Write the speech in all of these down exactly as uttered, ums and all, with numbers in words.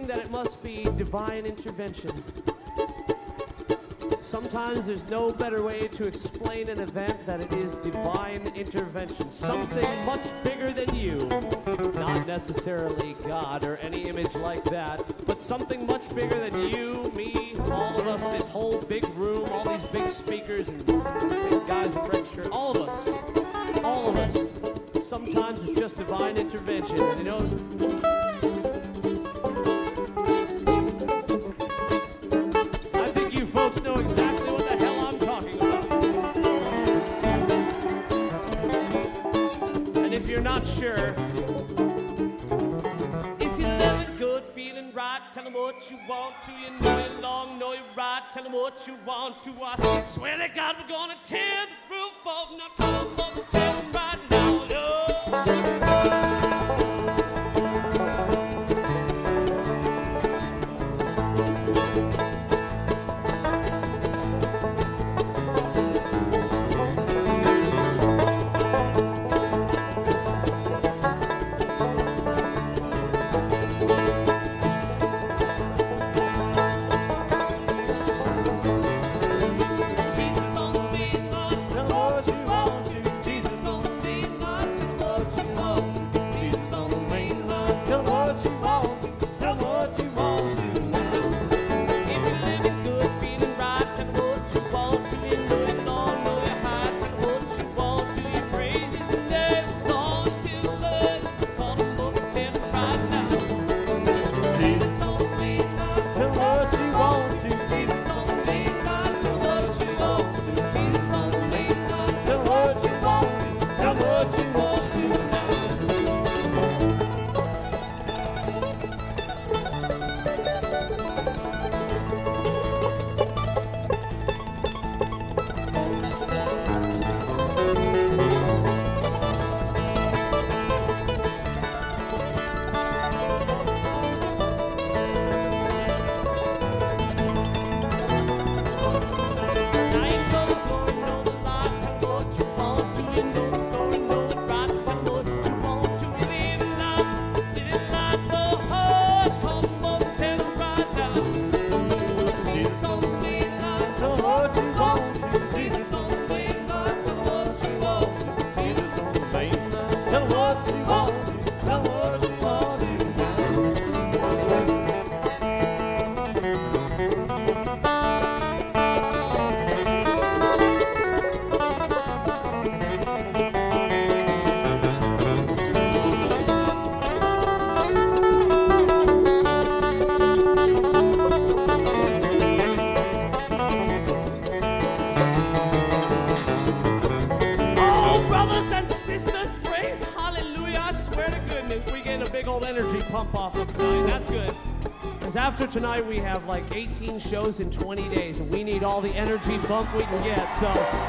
feeling that it must be divine intervention. Sometimes there's no better way to explain an event that it is divine intervention. Something much bigger than you. Not necessarily God or any image like that, but something much bigger than you, me, all of us, this whole big room, all these big speakers and big guys in red shirt, all of us, all of us. Sometimes it's just divine intervention, you know? I think you folks know exactly what the hell I'm talking about. And if you're not sure, if you're living good, feeling right, tell them what you want to. You know it long, know you're right, tell them what you want to. I swear to God, we're gonna tear the roof off. Now come up and tell them right now. After tonight, we have like eighteen shows in twenty days, and we need all the energy bump we can get, so.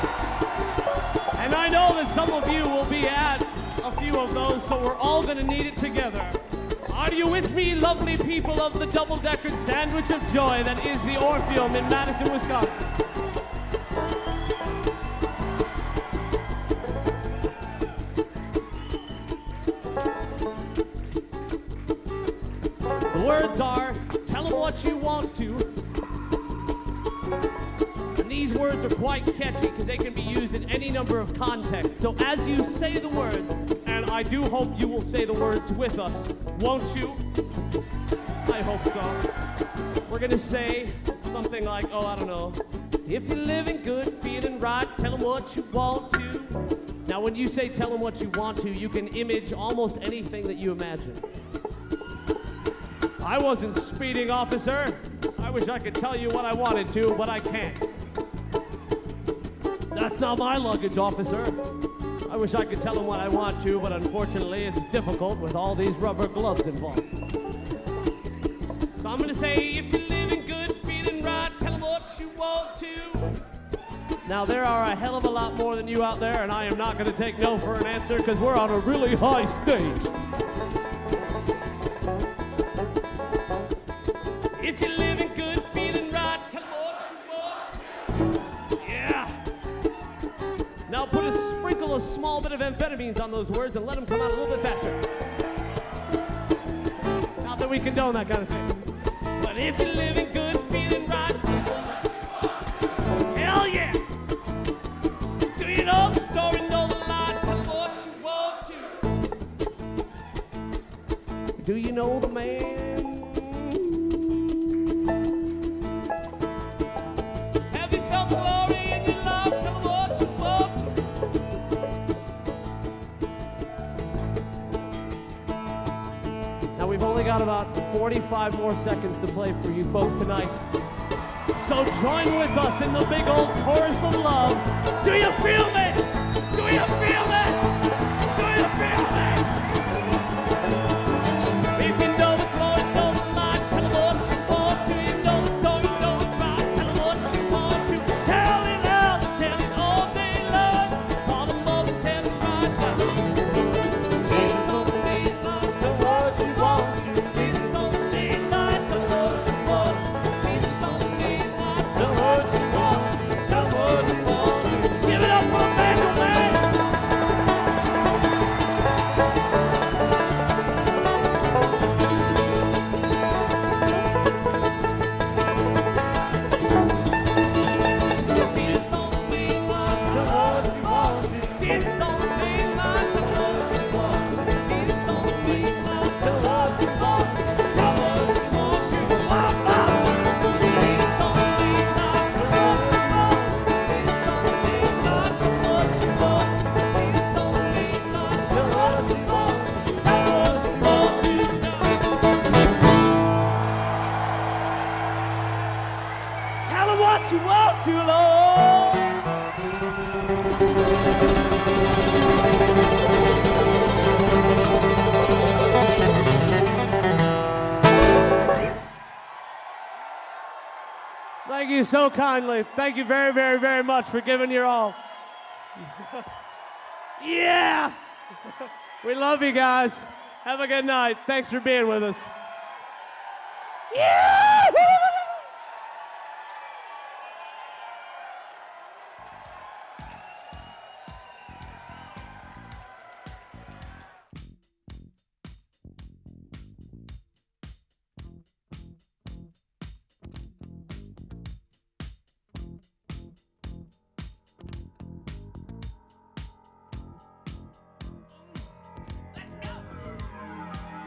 And I know that some of you will be at a few of those, so we're all gonna need it together. Are you with me, lovely people of the double-deckered sandwich of joy that is the Orpheum in Madison, Wisconsin? The words are, tell them what you want to. And these words are quite catchy because they can be used in any number of contexts. So as you say the words, and I do hope you will say the words with us, won't you? I hope so. We're gonna say something like, oh, I don't know. If you're living good, feeling right, tell them what you want to. Now when you say tell them what you want to, you can image almost anything that you imagine. I wasn't speeding, officer. I wish I could tell you what I wanted to, but I can't. That's not my luggage, officer. I wish I could tell him what I want to, but unfortunately it's difficult with all these rubber gloves involved. So I'm gonna say, if you're living good, feeling right, tell them what you want to. Now there are a hell of a lot more than you out there, and I am not gonna take no for an answer because we're on a really high stage. If you're living good, feeling right, tell them what you want. Yeah. Now put a sprinkle, a small bit of amphetamines on those words and let them come out a little bit faster. Now the that we condone that kind of thing. But if you're living good, feeling right, hell yeah! Do you know the story, know the line, tell them what you want to? Do you know the man? Have you felt glory in your life, tell them what you want to? Now we've only got about forty-five more seconds to play for you folks tonight. So join with us in the big old chorus of love. Do you feel me? Do you feel me? Do you feel me? If you know the glory, know the line, tell them what you want to. You know the story, know it right, tell them what you want to. Tell it loud, tell it all day long. Call them up and tell it right now. Jesus on the main line, tell what you want to. Jesus on the main line, tell what you want to. Jesus on the main line, tell what you want, tell what you want. Give it up for Major Man. Jesus on the main line, tell what you want to. Jesus on the main line, tell what you want. Jesus on the main line, tell what you want, tell what you want to. Wow, wow. Jesus on the main line, tell what you want. Jesus on the main line, tell what you want. Jesus on the main line, tell what you want, tell what you want to. Tell them what you want to, Lord. Thank you so kindly. Thank you very, very, very much for giving your all. Yeah! We love you guys. Have a good night. Thanks for being with us. Yeah!